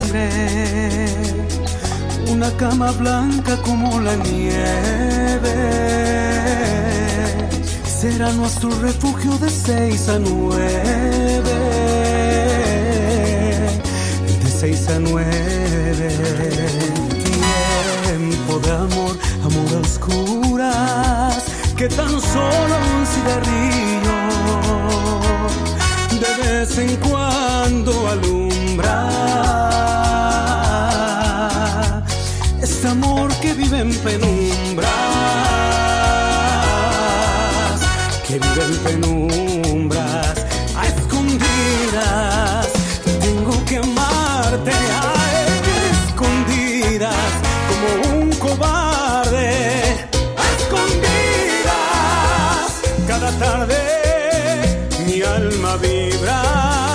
una cama blanca como la nieve. Será nuestro refugio de 6 a 9, de 6 a 9. Tiempo de amor, amor a oscuras, que tan solo un cigarrillo de vez en cuando alumbra.